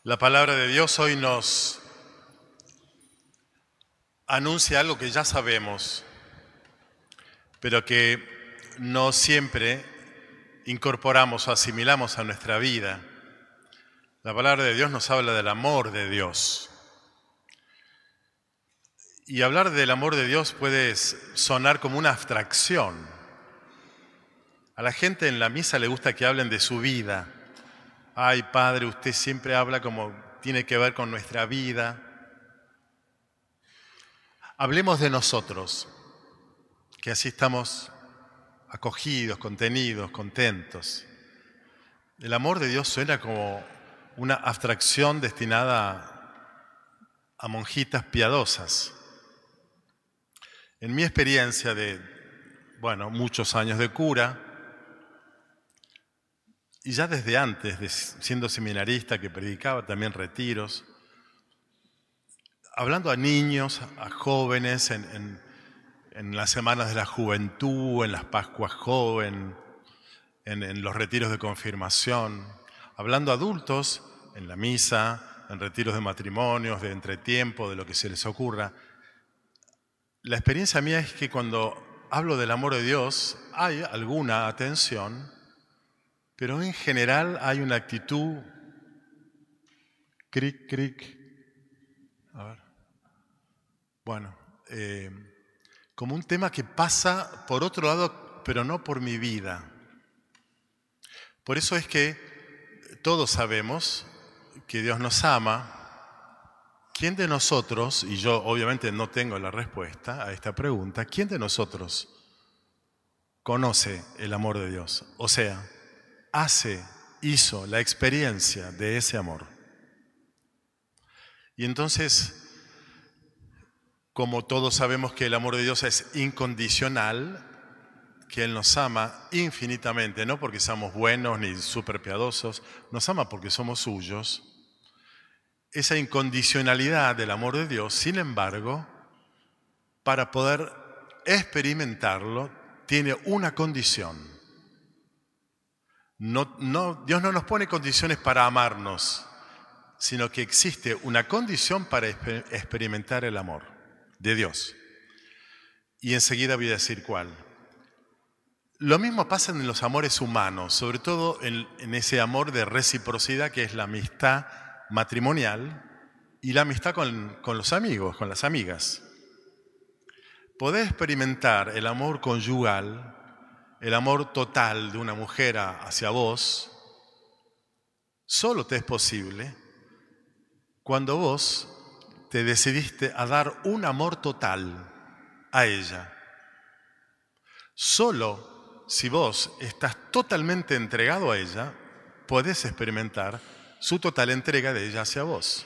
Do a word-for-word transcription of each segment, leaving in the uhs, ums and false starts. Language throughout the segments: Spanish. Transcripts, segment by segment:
La palabra de Dios hoy nos anuncia algo que ya sabemos, pero que no siempre incorporamos o asimilamos a nuestra vida. La palabra de Dios nos habla del amor de Dios. Y hablar del amor de Dios puede sonar como una abstracción. A la gente en la misa le gusta que hablen de su vida. Ay, Padre, usted siempre habla como tiene que ver con nuestra vida. Hablemos de nosotros, que así estamos acogidos, contenidos, contentos. El amor de Dios suena como una abstracción destinada a monjitas piadosas. En mi experiencia de, bueno, muchos años de cura, y ya desde antes, de, siendo seminarista, que predicaba también retiros, hablando a niños, a jóvenes, en, en, en las semanas de la juventud, en las Pascuas joven, en, en los retiros de confirmación, hablando a adultos, en la misa, en retiros de matrimonios, de entretiempo, de lo que se les ocurra. La experiencia mía es que cuando hablo del amor de Dios hay alguna atención, pero en general hay una actitud cric, cric. A ver. Bueno, eh, como un tema que pasa por otro lado, pero no por mi vida. Por eso es que todos sabemos que Dios nos ama. ¿Quién de nosotros, y yo obviamente no tengo la respuesta a esta pregunta, ¿quién de nosotros conoce el amor de Dios? O sea, hace, hizo la experiencia de ese amor. Y entonces, como todos sabemos que el amor de Dios es incondicional, que Él nos ama infinitamente, no porque seamos buenos ni súper piadosos, nos ama porque somos suyos. Esa incondicionalidad del amor de Dios, sin embargo, para poder experimentarlo, tiene una condición. No, no, Dios no nos pone condiciones para amarnos, sino que existe una condición para experimentar el amor de Dios. Y enseguida voy a decir cuál. Lo mismo pasa en los amores humanos, sobre todo en, en ese amor de reciprocidad que es la amistad matrimonial y la amistad con, con los amigos, con las amigas. Poder experimentar el amor conyugal, el amor total de una mujer hacia vos, solo te es posible cuando vos te decidiste a dar un amor total a ella. Solo si vos estás totalmente entregado a ella, podés experimentar su total entrega de ella hacia vos.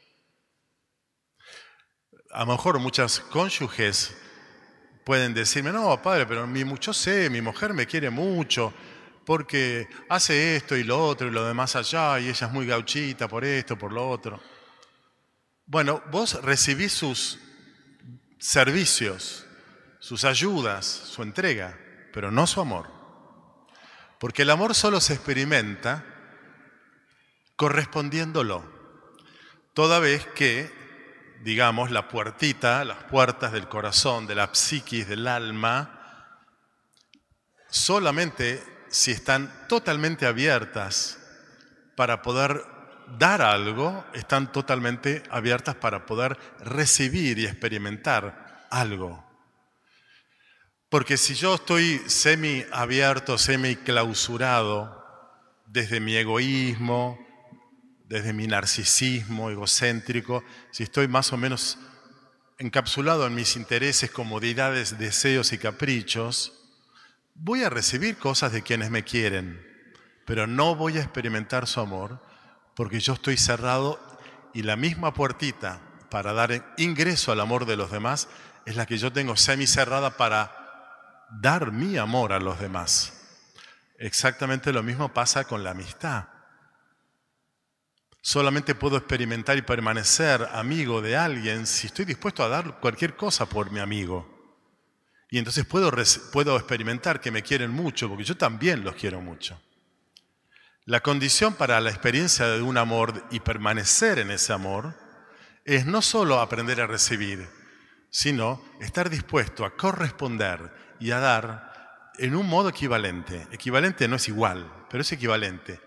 A lo mejor muchas cónyuges pueden decirme, no, padre, pero mi, yo sé, mi mujer me quiere mucho porque hace esto y lo otro y lo demás allá y ella es muy gauchita por esto, por lo otro. Bueno, vos recibís sus servicios, sus ayudas, su entrega, pero no su amor. Porque el amor solo se experimenta correspondiéndolo. Toda vez que, digamos, la puertita, las puertas del corazón, de la psiquis, del alma, solamente si están totalmente abiertas para poder dar algo, están totalmente abiertas para poder recibir y experimentar algo. Porque si yo estoy semi-abierto, semi-clausurado desde mi egoísmo, desde mi narcisismo egocéntrico, si estoy más o menos encapsulado en mis intereses, comodidades, deseos y caprichos, voy a recibir cosas de quienes me quieren, pero no voy a experimentar su amor porque yo estoy cerrado y la misma puertita para dar ingreso al amor de los demás es la que yo tengo semi-cerrada para dar mi amor a los demás. Exactamente lo mismo pasa con la amistad. Solamente puedo experimentar y permanecer amigo de alguien si estoy dispuesto a dar cualquier cosa por mi amigo. Y entonces puedo, puedo experimentar que me quieren mucho, porque yo también los quiero mucho. La condición para la experiencia de un amor y permanecer en ese amor es no solo aprender a recibir, sino estar dispuesto a corresponder y a dar en un modo equivalente. Equivalente no es igual, pero es equivalente.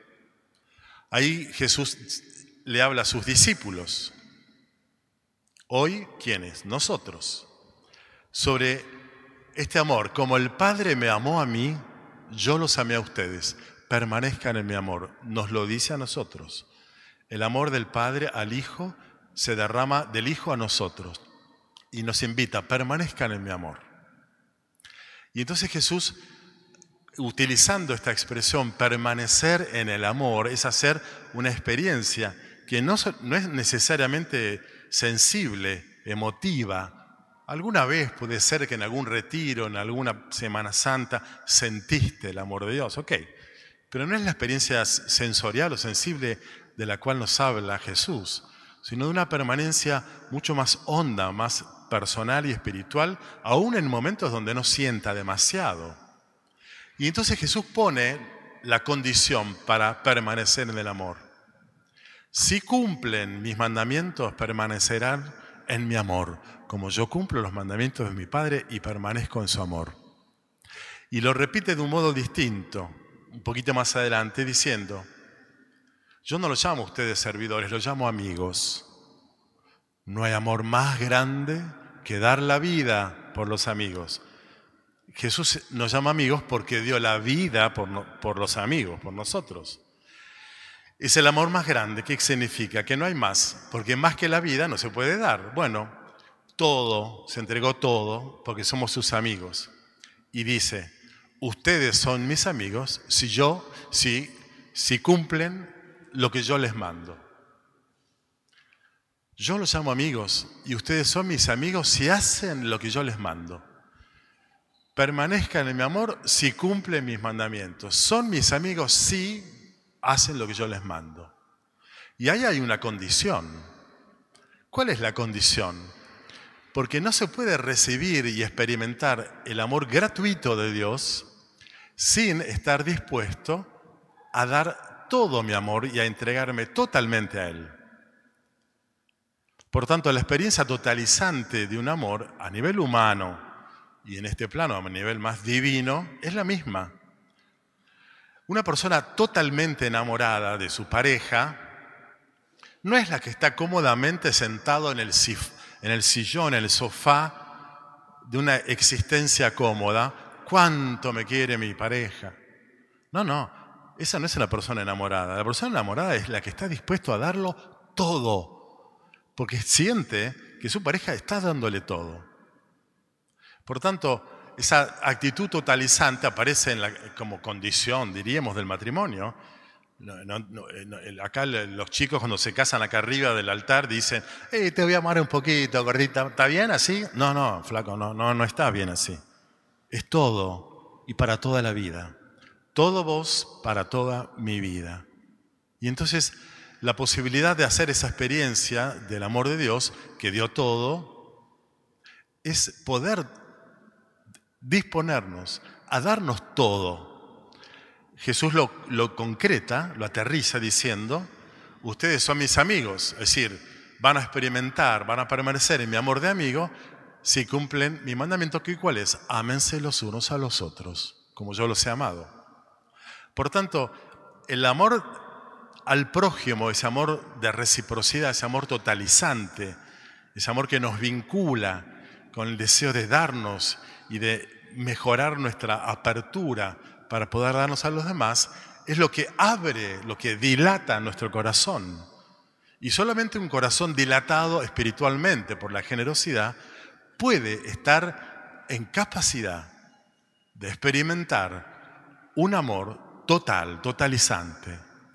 Ahí Jesús le habla a sus discípulos. Hoy, ¿quiénes? Nosotros. Sobre este amor. Como el Padre me amó a mí, yo los amé a ustedes. Permanezcan en mi amor. Nos lo dice a nosotros. El amor del Padre al Hijo se derrama del Hijo a nosotros. Y nos invita, permanezcan en mi amor. Y entonces Jesús, utilizando esta expresión, permanecer en el amor, es hacer una experiencia que no, no es necesariamente sensible, emotiva. Alguna vez puede ser que en algún retiro, en alguna Semana Santa, sentiste el amor de Dios, ok. Pero no es la experiencia sensorial o sensible de la cual nos habla Jesús, sino de una permanencia mucho más honda, más personal y espiritual, aún en momentos donde no sienta demasiado. Y entonces Jesús pone la condición para permanecer en el amor. Si cumplen mis mandamientos, permanecerán en mi amor, como yo cumplo los mandamientos de mi Padre y permanezco en su amor. Y lo repite de un modo distinto, un poquito más adelante, diciendo, yo no los llamo a ustedes servidores, los llamo amigos. No hay amor más grande que dar la vida por los amigos. Jesús nos llama amigos porque dio la vida por, no, por los amigos, por nosotros. Es el amor más grande. ¿Qué significa? Que no hay más, porque más que la vida no se puede dar. Bueno, todo, se entregó todo porque somos sus amigos. Y dice, ustedes son mis amigos si yo, si, si cumplen lo que yo les mando. Yo los llamo amigos y ustedes son mis amigos si hacen lo que yo les mando. Permanezcan en mi amor si cumplen mis mandamientos. Son mis amigos si hacen lo que yo les mando. Y ahí hay una condición. ¿Cuál es la condición? Porque no se puede recibir y experimentar el amor gratuito de Dios sin estar dispuesto a dar todo mi amor y a entregarme totalmente a Él. Por tanto, la experiencia totalizante de un amor a nivel humano y en este plano a nivel más divino es la misma. Una persona totalmente enamorada de su pareja no es la que está cómodamente sentado en el, sif, en el sillón, en el sofá de una existencia cómoda. ¿Cuánto me quiere mi pareja? No, no, esa no es la persona enamorada. La persona enamorada es la que está dispuesta a darlo todo. Porque siente que su pareja está dándole todo. Por tanto, esa actitud totalizante aparece en la, como condición, diríamos, del matrimonio. No, no, no, acá los chicos cuando se casan acá arriba del altar dicen, hey, te voy a amar un poquito, gordita. ¿Está bien así? No, no, flaco, no, no, no está bien así. Es todo y para toda la vida. Todo vos para toda mi vida. Y entonces la posibilidad de hacer esa experiencia del amor de Dios, que dio todo, es poder disponernos a darnos todo. Jesús lo, lo concreta, lo aterriza diciendo, ustedes son mis amigos, es decir, van a experimentar, van a permanecer en mi amor de amigo si cumplen mi mandamiento, que ¿cuál es? Ámense los unos a los otros, como yo los he amado. Por tanto, el amor al prójimo, ese amor de reciprocidad, ese amor totalizante, ese amor que nos vincula con el deseo de darnos y de mejorar nuestra apertura para poder darnos a los demás, es lo que abre, lo que dilata nuestro corazón. Y solamente un corazón dilatado espiritualmente por la generosidad puede estar en capacidad de experimentar un amor total, totalizante,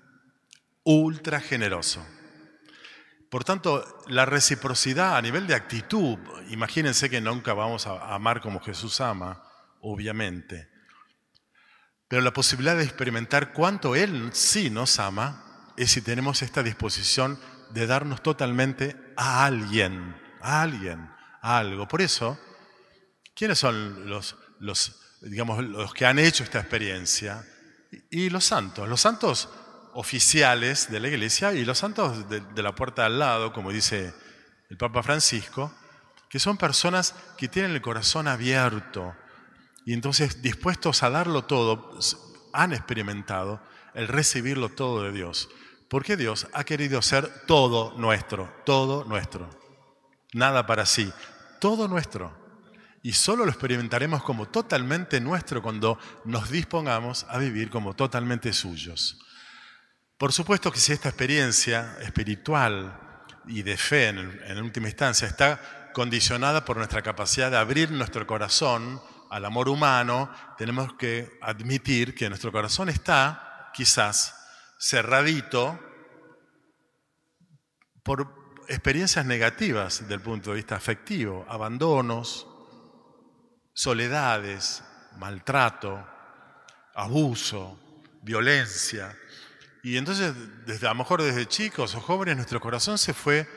ultra generoso. Por tanto, la reciprocidad a nivel de actitud, imagínense que nunca vamos a amar como Jesús ama, obviamente. Pero la posibilidad de experimentar cuánto Él sí nos ama es si tenemos esta disposición de darnos totalmente a alguien, a alguien, a algo. Por eso, ¿quiénes son los, los, digamos, los que han hecho esta experiencia? Y, y los santos. Los santos oficiales de la iglesia y los santos de, de la puerta al lado, como dice el Papa Francisco, que son personas que tienen el corazón abierto y entonces dispuestos a darlo todo, han experimentado el recibirlo todo de Dios. Porque Dios ha querido ser todo nuestro, todo nuestro. Nada para sí, todo nuestro. Y solo lo experimentaremos como totalmente nuestro cuando nos dispongamos a vivir como totalmente suyos. Por supuesto que si esta experiencia espiritual y de fe en, en última instancia está condicionada por nuestra capacidad de abrir nuestro corazón al amor humano, tenemos que admitir que nuestro corazón está quizás cerradito por experiencias negativas desde el punto de vista afectivo, abandonos, soledades, maltrato, abuso, violencia. Y entonces, desde, a lo mejor desde chicos o jóvenes, nuestro corazón se fue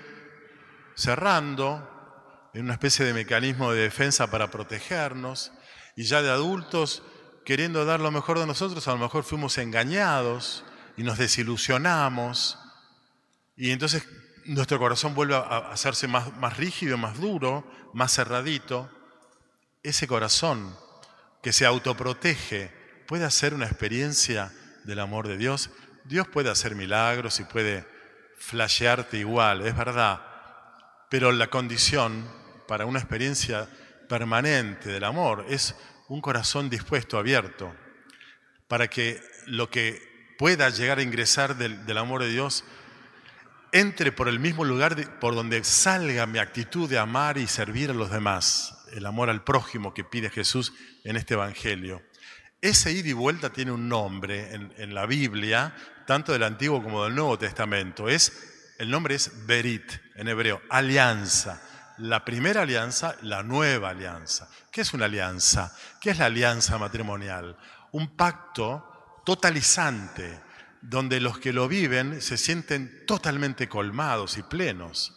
cerrando en una especie de mecanismo de defensa para protegernos. Y ya de adultos, queriendo dar lo mejor de nosotros, a lo mejor fuimos engañados y nos desilusionamos. Y entonces nuestro corazón vuelve a hacerse más, más rígido, más duro, más cerradito. Ese corazón que se autoprotege puede hacer una experiencia del amor de Dios. Dios puede hacer milagros y puede flashearte igual, es verdad. Pero la condición para una experiencia permanente del amor es un corazón dispuesto, abierto, para que lo que pueda llegar a ingresar del, del amor de Dios entre por el mismo lugar de, por donde salga mi actitud de amar y servir a los demás, el amor al prójimo que pide Jesús en este Evangelio. Ese ida y vuelta tiene un nombre en, en la Biblia, tanto del Antiguo como del Nuevo Testamento. Es, el nombre es Berit, en hebreo, alianza. La primera alianza, la nueva alianza. ¿Qué es una alianza? ¿Qué es la alianza matrimonial? Un pacto totalizante, donde los que lo viven se sienten totalmente colmados y plenos.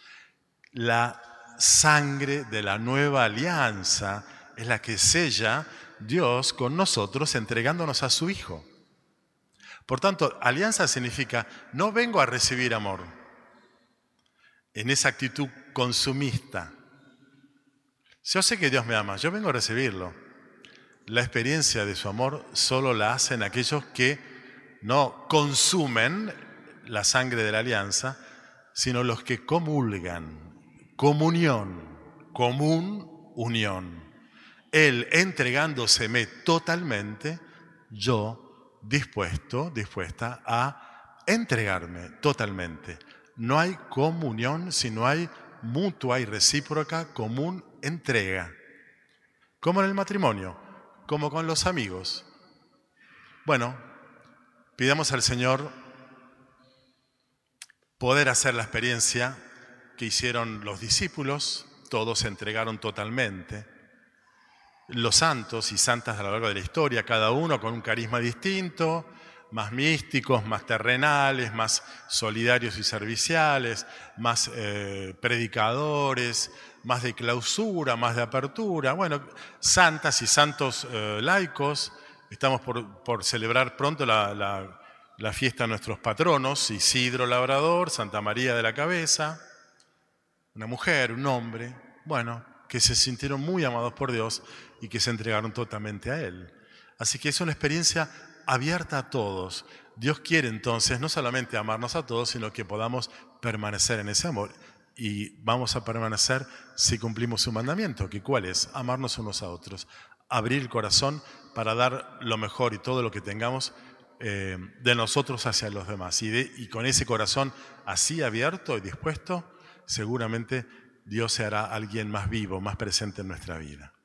La sangre de la nueva alianza es la que sella Dios con nosotros entregándonos a su Hijo. Por tanto, alianza significa, no vengo a recibir amor en esa actitud consumista. Yo sé que Dios me ama, yo vengo a recibirlo. La experiencia de su amor solo la hacen aquellos que no consumen la sangre de la alianza, sino los que comulgan, comunión, común unión. Él entregándoseme totalmente, yo dispuesto, dispuesta a entregarme totalmente. No hay comunión si no hay mutua y recíproca común entrega. Como en el matrimonio, como con los amigos. Bueno, pidamos al Señor poder hacer la experiencia que hicieron los discípulos, todos se entregaron totalmente. Los santos y santas a lo largo de la historia, cada uno con un carisma distinto, más místicos, más terrenales, más solidarios y serviciales, más eh, predicadores, más de clausura, más de apertura. Bueno, santas y santos eh, laicos. Estamos por, por celebrar pronto la, la, la fiesta de nuestros patronos, Isidro Labrador, Santa María de la Cabeza, una mujer, un hombre, bueno, que se sintieron muy amados por Dios y que se entregaron totalmente a Él. Así que es una experiencia abierta a todos. Dios quiere entonces no solamente amarnos a todos, sino que podamos permanecer en ese amor. Y vamos a permanecer si cumplimos su mandamiento, que ¿cuál es? Amarnos unos a otros, abrir el corazón para dar lo mejor y todo lo que tengamos eh, de nosotros hacia los demás. Y, de, y con ese corazón así abierto y dispuesto, seguramente Dios se hará alguien más vivo, más presente en nuestra vida.